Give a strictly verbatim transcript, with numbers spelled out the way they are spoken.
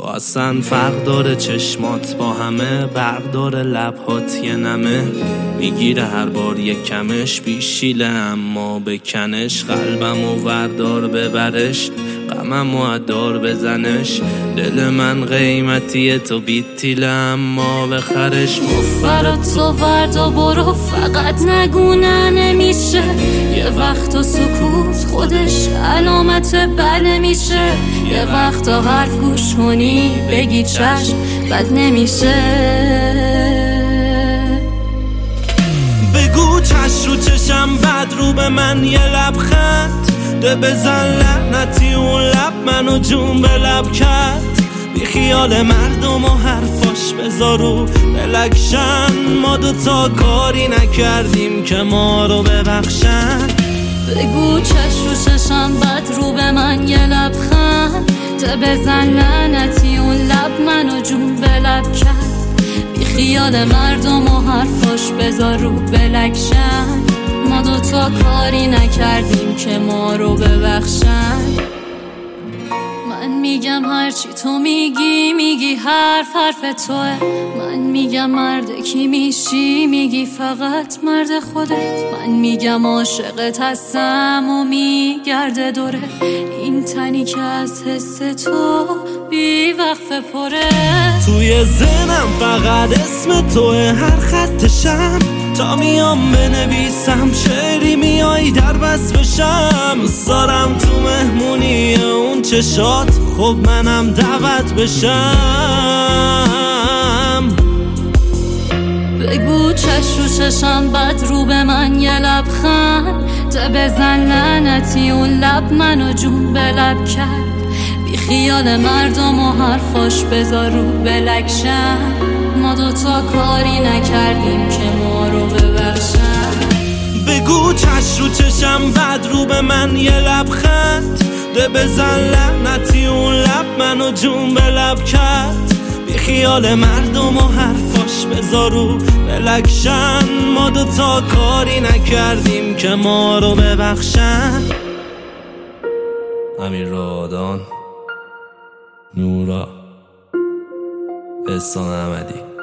اصلا فرق داره چشمات با همه، برق داره لبهات یه نمه، میگیره هر بار یک کمش بیشیله اما بکنش، قلبم و وردار ببرش، غمم و ادار بزنش، دل من قیمتیه تو بیتیله اما بخرش. مفرات تو وردا برو فقط نگونه نمیشه، یه وقت سکوت خودش علامت بله میشه، یه وقت حرف گوش کنی بگی چشم بد نمیشه. بگو چش رو چشم بد رو به من یه لبخند ده، بزن لعنتی اون لب منو جون به لب کرد، بی خیال مردم و حرفاش بذارو بلکشن، ما دوتا کاری نکردیم که ما رو ببخشن. بگو چش رو چشم بد رو به من یه لبخند ده، بزن لعنتی اون لب منو جون به لب کرد، بی خیال مردم و حرفاش بذارو بلکشن، ما دوتا کاری نکردیم که ما رو ببخشن. من میگم هرچی تو میگی میگی حرف حرف توه، من میگم مرد کی میشی میگی فقط مرد خودت، من میگم عاشقت هستم و میگرده دوره، این تنی که از حس تو بی وقفه پره. توی ذهنم فقط اسم توه هر خطشم، تا میام بنویسم شعری میای در بس بشم، سارم تو مهمونی اون چشات خب منم دعوت بشم. بگو چش رو چشم بد رو به من یه لبخند ده، بزن لعنتی اون لب منو جون به لب کرد، بی خیال مردم و حرفاش بذارو بلکشن، ما دوتا کاری نکردیم که ما رو ببخشن. بگو چش رو چشم بد رو به من یه لبخند ده، بزن لعنتی اون لب منو جون به لب کرد، بی خیال مردم و حرفاش بذارو بلکشن، ما دوتا کاری نکردیم که ما رو ببخشن. امیر رادان، نورا، احسان احمدی.